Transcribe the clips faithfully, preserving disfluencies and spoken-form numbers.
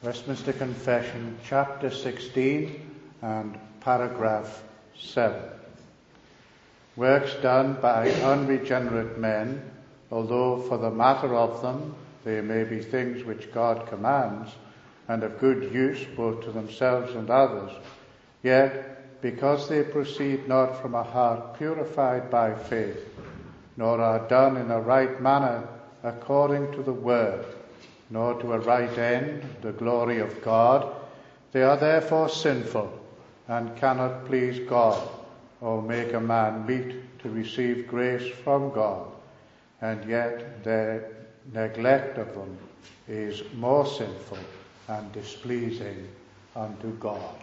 Westminster Confession, chapter sixteen and paragraph seven. Works done by unregenerate men, although for the matter of them they may be things which God commands, and of good use both to themselves and others, yet because they proceed not from a heart purified by faith, nor are done in a right manner according to the word, nor to a right end, the glory of God, they are therefore sinful, and cannot please God, or make a man meet to receive grace from God, and yet their neglect of them is more sinful and displeasing unto God.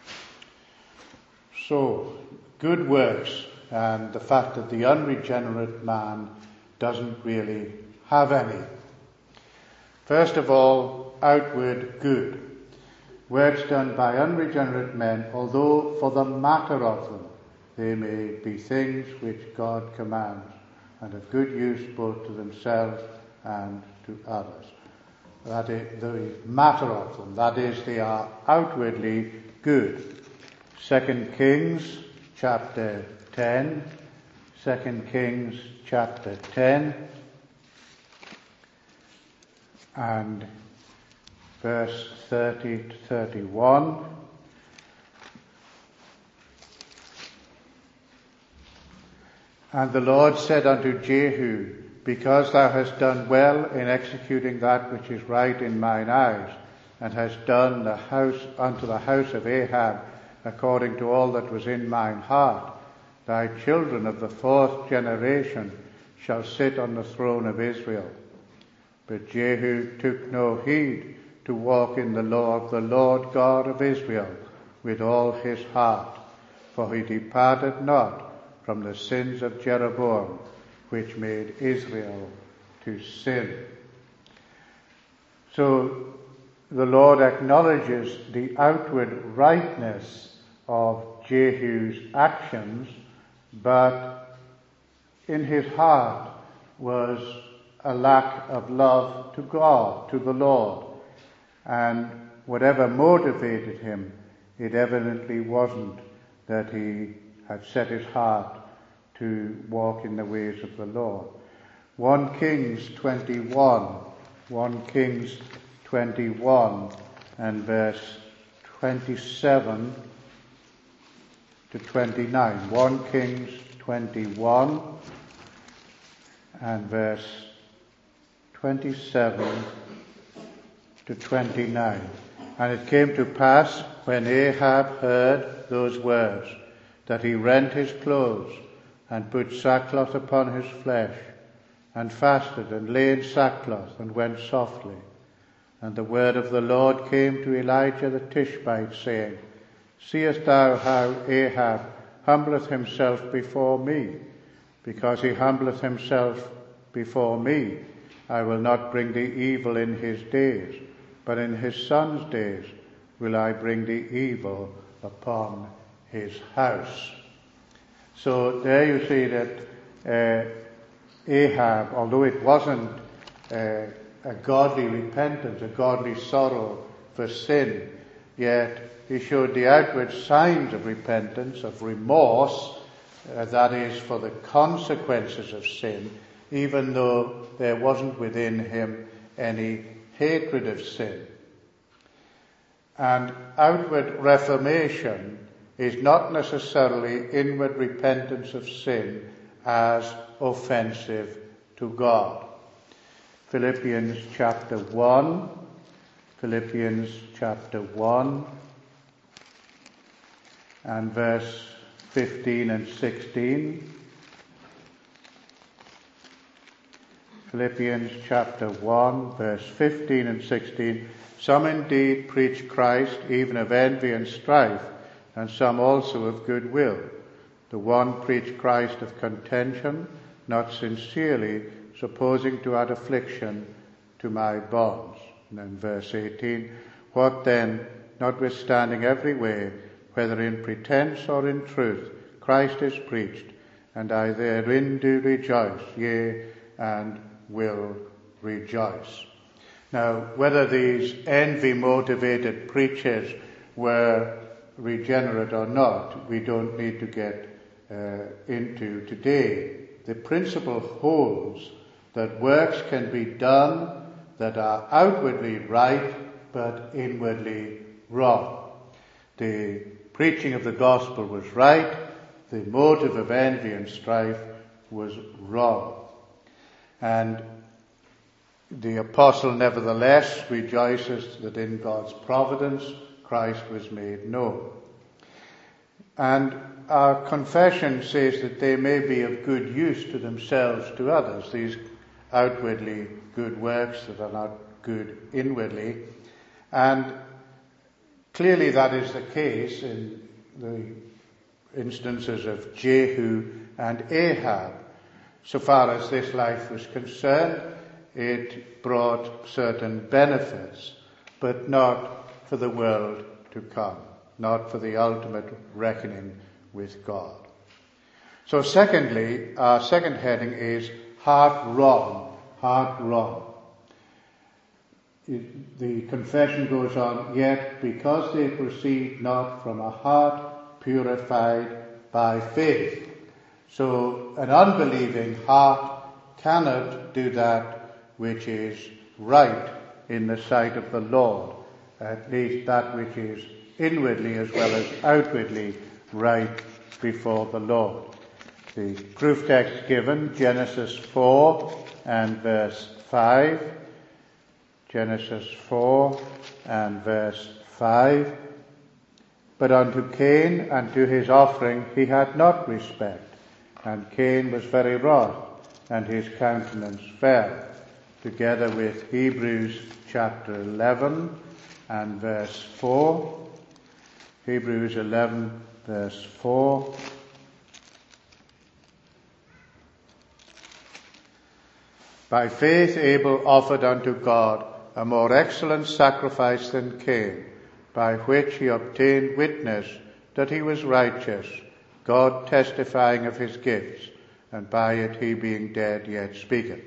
So, good works, and the fact that the unregenerate man doesn't really have any. First of all, outward good. Works done by unregenerate men, although for the matter of them they may be things which God commands, and of good use both to themselves and to others. That is the matter of them, that is, they are outwardly good. Second Kings chapter ten. Second Kings chapter ten. And verse thirty to thirty-one. And the Lord said unto Jehu, Because thou hast done well in executing that which is right in mine eyes, and hast done the house unto the house of Ahab according to all that was in mine heart, thy children of the fourth generation shall sit on the throne of Israel. But Jehu took no heed to walk in the law of the Lord God of Israel with all his heart, for he departed not from the sins of Jeroboam, which made Israel to sin. So the Lord acknowledges the outward rightness of Jehu's actions, but in his heart was a lack of love to God, to the Lord. And whatever motivated him, it evidently wasn't that he had set his heart to walk in the ways of the Lord. First Kings twenty-one, First Kings twenty-one and verse twenty-seven to twenty-nine. First Kings twenty-one and verse twenty-seven to twenty-nine. And it came to pass, when Ahab heard those words, that he rent his clothes, and put sackcloth upon his flesh, and fasted, and lay in sackcloth, and went softly. And the word of the Lord came to Elijah the Tishbite, saying, Seest thou how Ahab humbleth himself before me? Because he humbleth himself before me, I will not bring the evil in his days, but in his son's days will I bring the evil upon his house. So there you see that uh, Ahab, although it wasn't uh, a godly repentance, a godly sorrow for sin, yet he showed the outward signs of repentance, of remorse, uh, that is, for the consequences of sin, even though there wasn't within him any hatred of sin. And outward reformation is not necessarily inward repentance of sin as offensive to God. Philippians chapter one, Philippians chapter one and verse fifteen and sixteen. Philippians chapter one, verse fifteen and sixteen. Some indeed preach Christ, even of envy and strife, and some also of good will. The one preached Christ of contention, not sincerely, supposing to add affliction to my bonds. And then verse eighteen. What then, notwithstanding every way, whether in pretense or in truth, Christ is preached, and I therein do rejoice, yea, and will rejoice. Now, whether these envy-motivated preachers were regenerate or not, we don't need to get uh, into today. The principle holds that works can be done that are outwardly right but inwardly wrong. The preaching of the gospel was right, the motive of envy and strife was wrong. And the apostle nevertheless rejoices that in God's providence Christ was made known. And our confession says that they may be of good use to themselves, to others, these outwardly good works that are not good inwardly. And clearly that is the case in the instances of Jehu and Ahab. So far as this life was concerned, it brought certain benefits, but not for the world to come, not for the ultimate reckoning with God. So secondly, our second heading is heart wrong, heart wrong. It, the confession goes on, yet because they proceed not from a heart purified by faith. So an unbelieving heart cannot do that which is right in the sight of the Lord, at least that which is inwardly as well as outwardly right before the Lord. The proof text given, Genesis four and verse five. Genesis four and verse five. But unto Cain and to his offering he had not respect, and Cain was very wroth, and his countenance fell. Together with Hebrews chapter eleven and verse four. Hebrews eleven verse four. By faith Abel offered unto God a more excellent sacrifice than Cain, by which he obtained witness that he was righteous, God testifying of his gifts, and by it he being dead yet speaketh.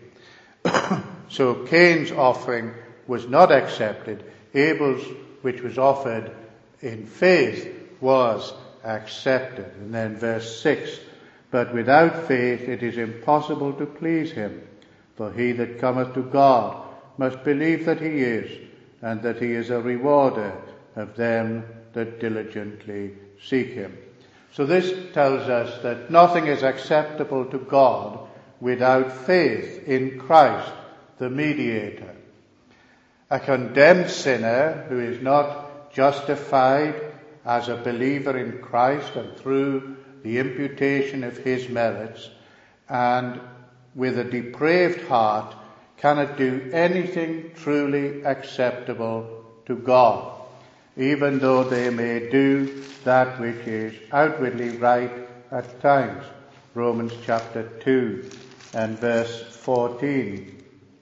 So Cain's offering was not accepted. Abel's, which was offered in faith, was accepted. And then verse six, but without faith it is impossible to please him. For he that cometh to God must believe that he is, and that he is a rewarder of them that diligently seek him. So this tells us that nothing is acceptable to God without faith in Christ, the mediator. A condemned sinner who is not justified as a believer in Christ and through the imputation of his merits, and with a depraved heart cannot do anything truly acceptable to God, even though they may do that which is outwardly right at times. Romans chapter two and verse fourteen.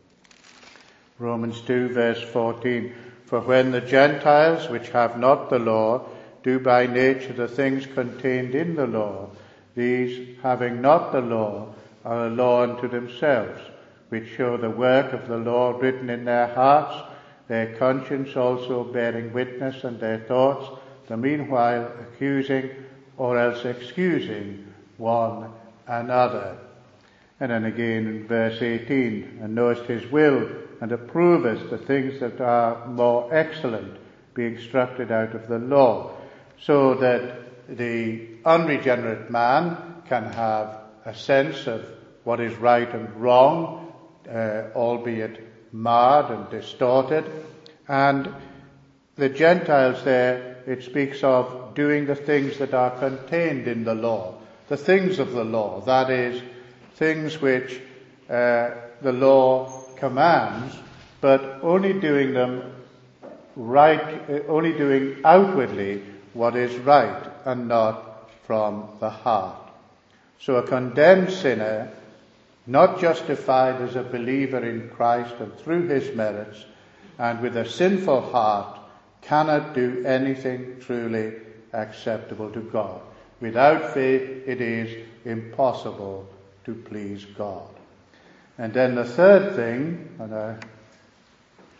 Romans two verse fourteen. For when the Gentiles, which have not the law, do by nature the things contained in the law, these, having not the law, are a law unto themselves, which show the work of the law written in their hearts, their conscience also bearing witness, and their thoughts, the meanwhile accusing or else excusing one another. And then again in verse eighteen, and knowest his will, and approvest the things that are more excellent, being instructed out of the law, so that the unregenerate man can have a sense of what is right and wrong, uh, albeit marred and distorted. And the Gentiles there, it speaks of doing the things that are contained in the law, the things of the law, that is, things which uh, the law commands, but only doing them right, uh, only doing outwardly what is right and not from the heart. So a condemned sinner, not justified as a believer in Christ and through his merits, and with a sinful heart, cannot do anything truly acceptable to God. Without faith, it is impossible to please God. And then the third thing, and I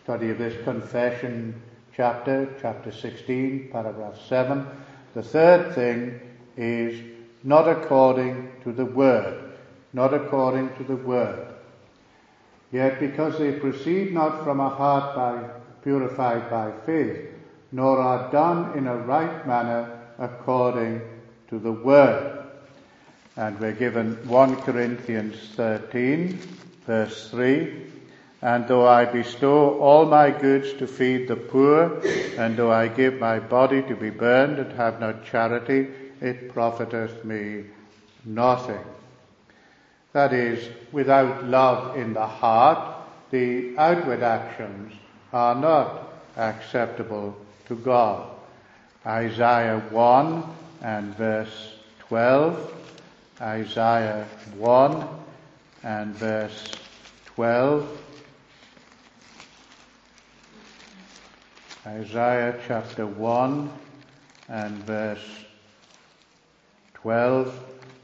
study of this confession chapter, chapter sixteen, paragraph seven. The third thing is not according to the word, not according to the word. Yet because they proceed not from a heart by, purified by faith, nor are done in a right manner according to the word. And we're given First Corinthians thirteen, verse three. And though I bestow all my goods to feed the poor, and though I give my body to be burned and have not charity, it profiteth me nothing. That is, without love in the heart, the outward actions are not acceptable to God. Isaiah one and verse twelve. Isaiah one and verse twelve. Isaiah chapter one and verse twelve.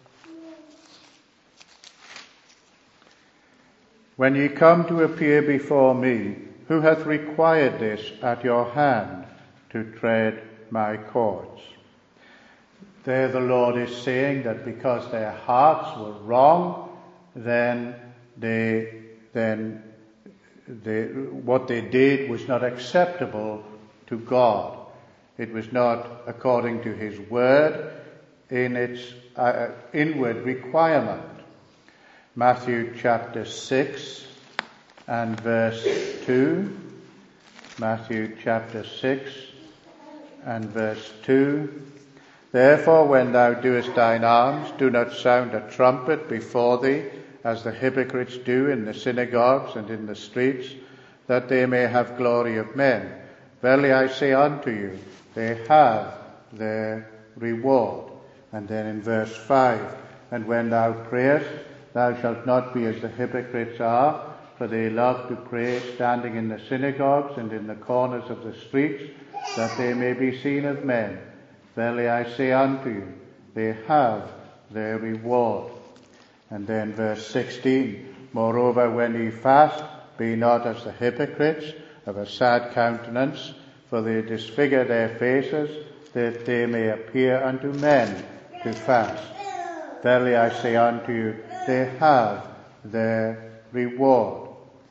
When ye come to appear before me, who hath required this at your hand to tread my courts? There the Lord is saying that because their hearts were wrong, then they then they, what they did was not acceptable to God. It was not according to his word in its uh, inward requirement. Matthew chapter six and verse two. Matthew chapter six and verse two. Therefore, when thou doest thine alms, do not sound a trumpet before thee, as the hypocrites do in the synagogues and in the streets, that they may have glory of men. Verily I say unto you, they have their reward. And then in verse five, and when thou prayest, thou shalt not be as the hypocrites are, for they love to pray standing in the synagogues and in the corners of the streets, that they may be seen of men. Verily I say unto you, they have their reward. And then verse sixteen, moreover, when ye fast, be not as the hypocrites, of a sad countenance, for they disfigure their faces, that they may appear unto men to fast. Verily I say unto you, they have their reward.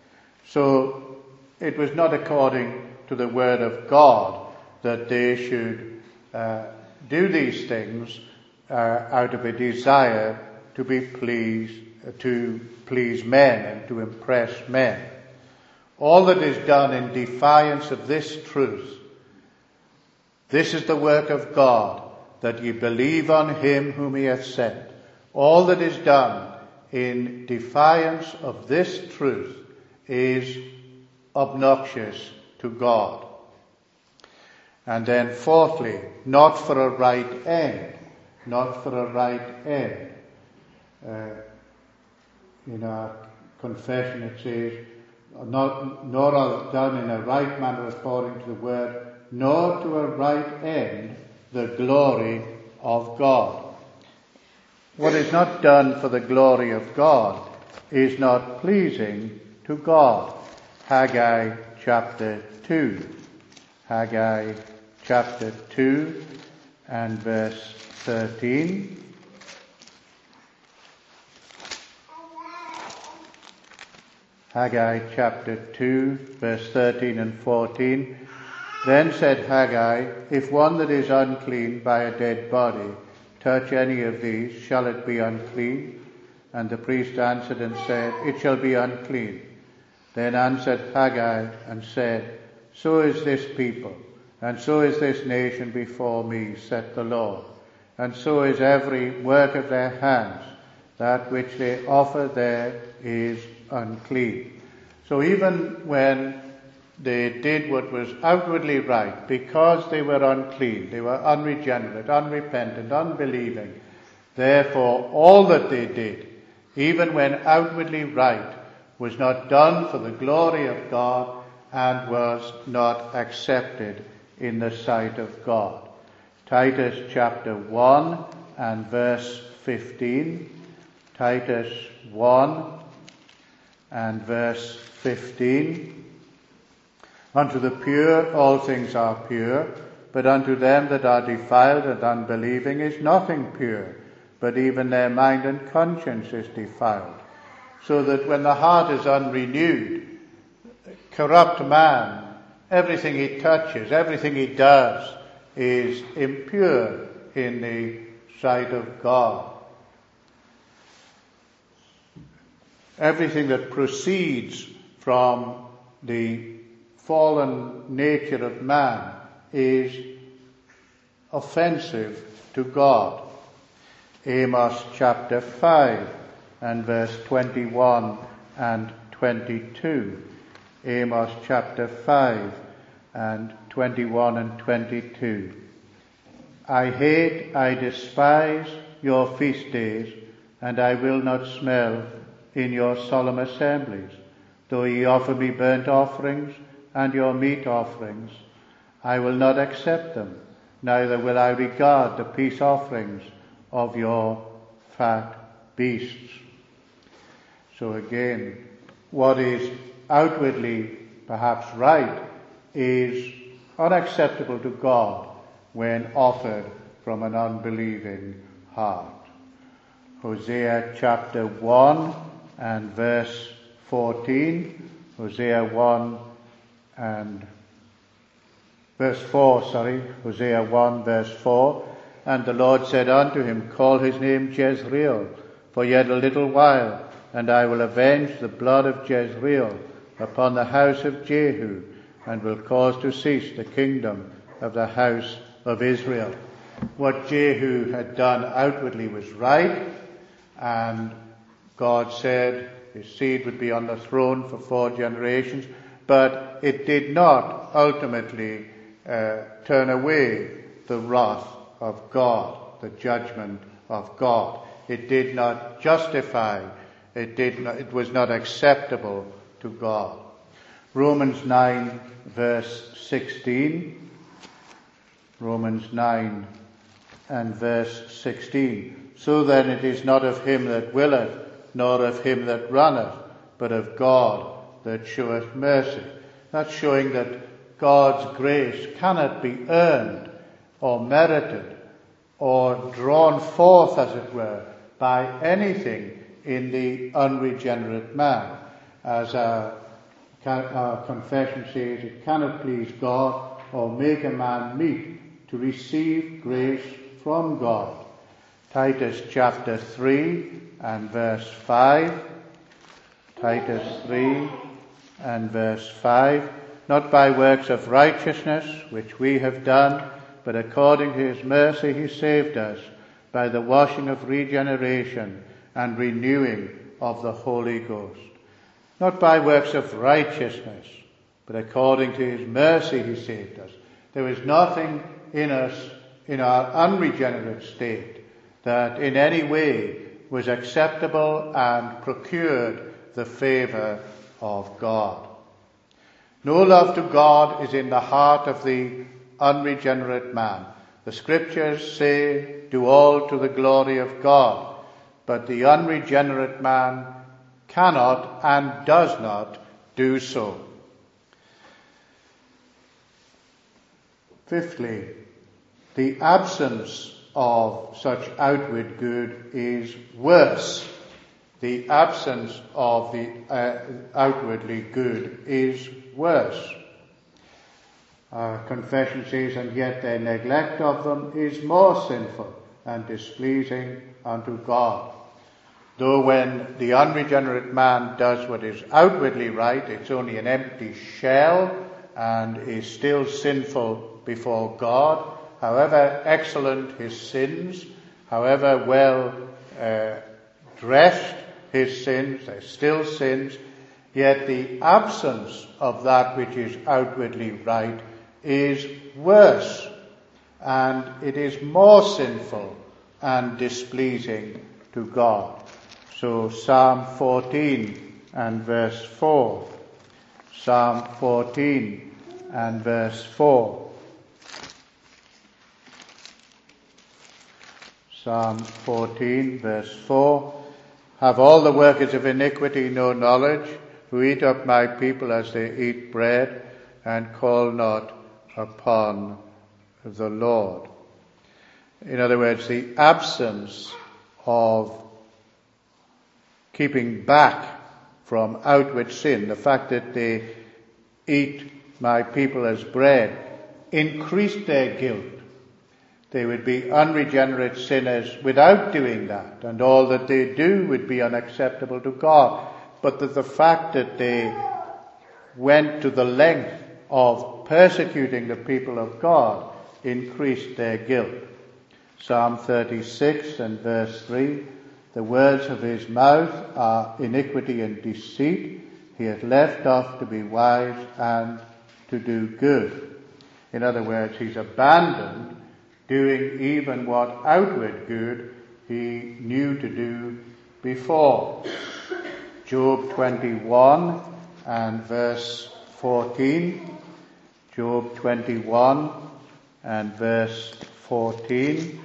So it was not according to the word of God that they should uh, do these things uh, out of a desire to be pleased, uh, to please men and to impress men. All that is done in defiance of this truth, this is the work of God, that ye believe on him whom he hath sent. All that is done in defiance of this truth is obnoxious to God. And then fourthly, not for a right end. Not for a right end. Uh, in our confession it says, not, nor are done in a right manner according to the word, nor to a right end the glory of God. What is not done for the glory of God is not pleasing to God. Haggai chapter two. Haggai chapter two and verse thirteen. Haggai chapter two, verse thirteen and fourteen. Then said Haggai, if one that is unclean by a dead body touch any of these, shall it be unclean? And the priest answered and said, it shall be unclean. Then answered Haggai and said, so is this people, and so is this nation before me, saith the Lord. And so is every work of their hands. That which they offer there is unclean. So even when they did what was outwardly right, because they were unclean, they were unregenerate, unrepentant, unbelieving, therefore all that they did, even when outwardly right, was not done for the glory of God and was not accepted in the sight of God. Titus chapter one and verse fifteen. Titus one and verse fifteen. Unto the pure all things are pure, but unto them that are defiled and unbelieving is nothing pure, but even their mind and conscience is defiled. So that when the heart is unrenewed, corrupt man, everything he touches, everything he does, is impure in the sight of God. Everything that proceeds from the fallen nature of man is offensive to God. Amos chapter five and verse twenty-one and twenty-two. Amos chapter five and twenty-one and twenty-two. I hate, I despise your feast days, and I will not smell in your solemn assemblies. Though ye offer me burnt offerings and your meat offerings, I will not accept them, neither will I regard the peace offerings of your fat beasts. So again, what is outwardly perhaps right is unacceptable to God when offered from an unbelieving heart. Hosea chapter one and verse fourteen. Hosea one and verse four, sorry. Hosea one verse four. And the Lord said unto him, Call his name Jezreel, for yet a little while, and I will avenge the blood of Jezreel upon the house of Jehu, and will cause to cease the kingdom of the house of Israel. What Jehu had done outwardly was right, and God said his seed would be on the throne for four generations, but it did not ultimately uh, turn away the wrath of God, the judgment of God. It did not justify, it did not, it was not acceptable to God. Romans nine verse sixteen. Romans nine and verse sixteen. So then it is not of him that willeth, nor of him that runneth, but of God that showeth mercy. That's showing that God's grace cannot be earned or merited or drawn forth, as it were, by anything in the unregenerate man. As our, our confession says, it cannot please God or make a man meet to receive grace from God. Titus chapter three and verse five. Titus three and verse five. Not by works of righteousness which we have done, but according to his mercy he saved us by the washing of regeneration and renewing of the Holy Ghost. Not by works of righteousness, but according to his mercy he saved us. There was nothing in us, in our unregenerate state, that in any way was acceptable and procured the favour of God. No love to God is in the heart of the unregenerate man. The scriptures say, do all to the glory of God, but the unregenerate man cannot and does not do so. Fifthly, the absence of such outward good is worse. The absence of the uh, outwardly good is worse. Our confession says, and yet their neglect of them is more sinful and displeasing unto God. Though when the unregenerate man does what is outwardly right, it's only an empty shell and is still sinful before God. However excellent his sins, however well uh, dressed his sins, they're still sins, yet the absence of that which is outwardly right is worse, and it is more sinful and displeasing to God. So Psalm fourteen and verse four. Psalm fourteen and verse four. Psalm fourteen verse four. Have all the workers of iniquity no knowledge, who eat up my people as they eat bread, and call not upon the Lord. In other words, the absence of keeping back from outward sin, the fact that they eat my people as bread, increased their guilt. They would be unregenerate sinners without doing that, and all that they do would be unacceptable to God. But that the fact that they went to the length of persecuting the people of God increased their guilt. Psalm thirty-six and verse three, the words of his mouth are iniquity and deceit. He hath left off to be wise and to do good. In other words, he's abandoned doing even what outward good he knew to do before. Job twenty-one and verse fourteen. Job twenty-one and verse fourteen.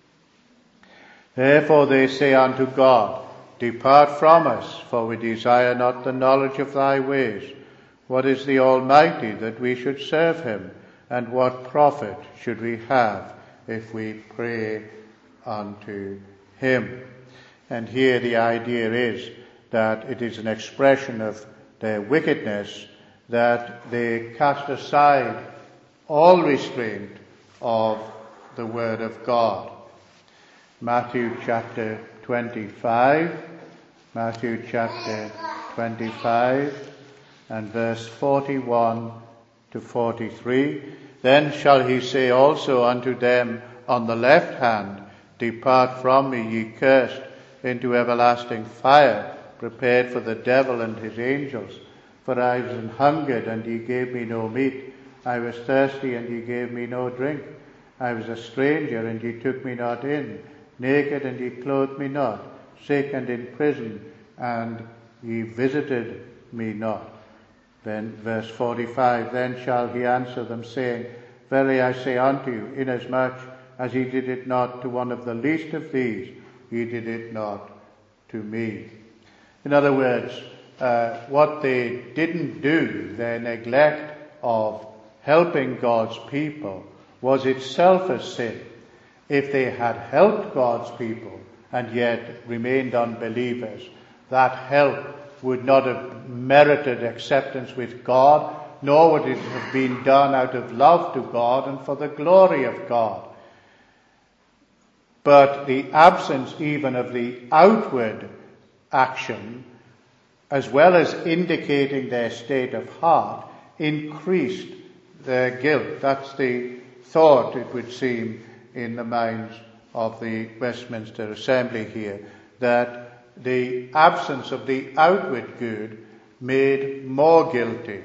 Therefore they say unto God, depart from us, for we desire not the knowledge of thy ways. What is the Almighty that we should serve him? And what profit should we have if we pray unto him? And here the idea is that it is an expression of their wickedness that they cast aside all restraint of the word of God. Matthew chapter twenty-five, Matthew chapter twenty-five and verse forty-one to forty-three. Then shall he say also unto them on the left hand, depart from me, ye cursed, into everlasting fire, prepared for the devil and his angels. For I was an hungered, and ye gave me no meat. I was thirsty, and ye gave me no drink. I was a stranger, and ye took me not in. Naked, and ye clothed me not. Sick and in prison, and ye visited me not. Then verse forty-five, then shall he answer them, saying, verily I say unto you, inasmuch as ye did it not to one of the least of these, ye did it not to me. In other words, uh, what they didn't do, their neglect of helping God's people, was itself a sin. If they had helped God's people and yet remained unbelievers, that help would not have merited acceptance with God, nor would it have been done out of love to God and for the glory of God. But the absence even of the outward action, as well as indicating their state of heart, increased their guilt. That's the thought, it would seem, in the minds of the Westminster Assembly here, that the absence of the outward good made more guilty.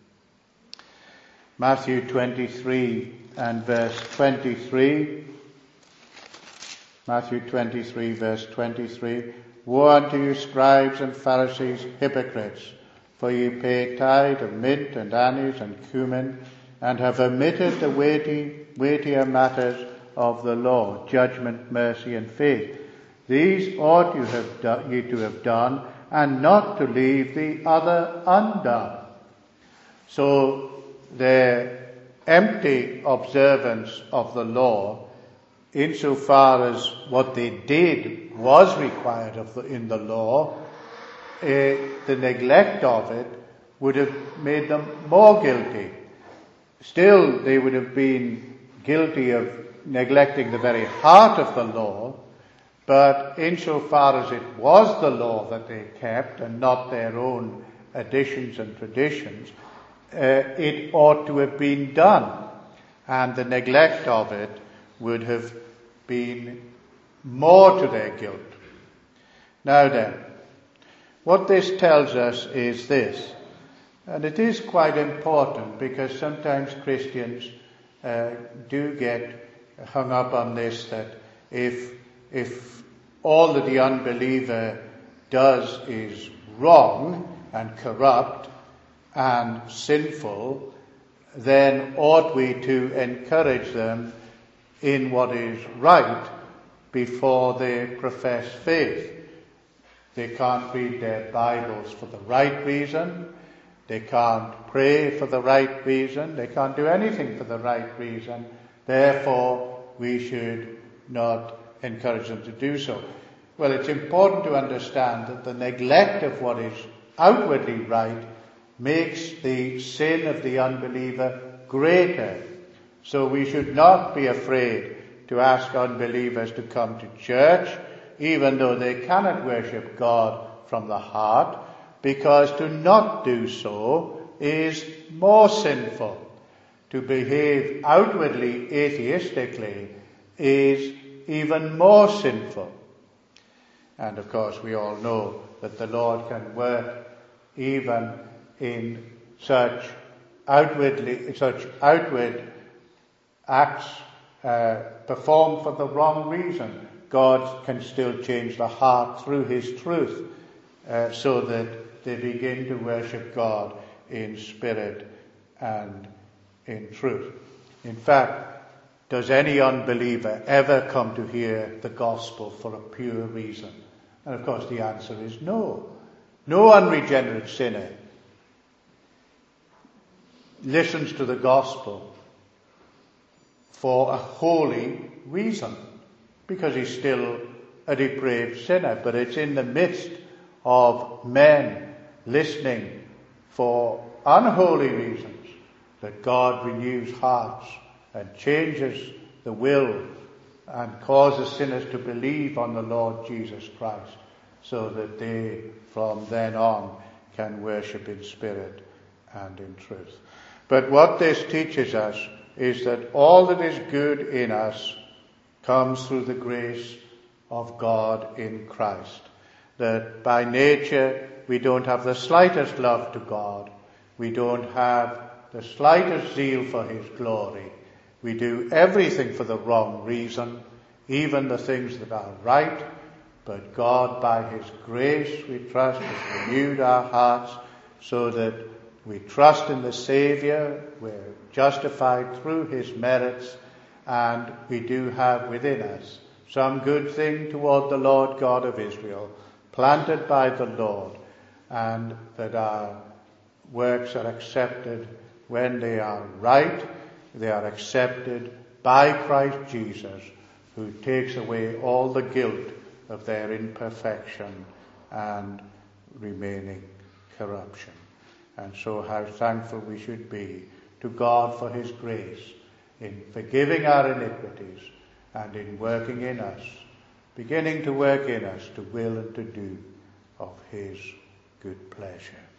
Matthew twenty-three and verse twenty-three. Matthew twenty-three, verse twenty-three. Woe unto you, scribes and Pharisees, hypocrites! For ye pay tithe of mint and anise and cumin, and have omitted the weighty, weightier matters of the law, judgment, mercy, and faith. These ought you have do, ye to have done, and not to leave the other undone. So their empty observance of the law, insofar as what they did was required of the, in the law, uh, the neglect of it would have made them more guilty. Still, they would have been guilty of neglecting the very heart of the law, but insofar as it was the law that they kept and not their own additions and traditions, uh, it ought to have been done, and the neglect of it would have been more to their guilt. Now then, what this tells us is this, and it is quite important because sometimes Christians uh, do get hung up on this, that if if all that the unbeliever does is wrong and corrupt and sinful, then ought we to encourage them in what is right before they profess faith. They can't read their Bibles for the right reason. They can't pray for the right reason. They can't do anything for the right reason. Therefore, we should not encourage them to do so. Well, it's important to understand that the neglect of what is outwardly right makes the sin of the unbeliever greater. So we should not be afraid to ask unbelievers to come to church, even though they cannot worship God from the heart, because to not do so is more sinful. To behave outwardly atheistically is even more sinful. And of course we all know that the Lord can work even in such outwardly, such outward acts uh, performed for the wrong reason. God can still change the heart through his truth, uh, so that they begin to worship God in spirit and in truth. In fact, does any unbeliever ever come to hear the gospel for a pure reason? And of course the answer is no. No unregenerate sinner listens to the gospel for a holy reason, because he's still a depraved sinner. But it's in the midst of men listening for unholy reasons that God renews hearts and changes the will and causes sinners to believe on the Lord Jesus Christ, so that they from then on can worship in spirit and in truth. But what this teaches us is that all that is good in us comes through the grace of God in Christ. That by nature we don't have the slightest love to God. We don't have the slightest zeal for his glory. We do everything for the wrong reason, even the things that are right. But God, by his grace, we trust, has renewed our hearts so that we trust in the Saviour. We're justified through his merits, and we do have within us some good thing toward the Lord God of Israel, planted by the Lord, and that our works are accepted when they are right. They are accepted by Christ Jesus, who takes away all the guilt of their imperfection and remaining corruption. And so how thankful we should be to God for his grace in forgiving our iniquities and in working in us, beginning to work in us to will and to do of his good pleasure.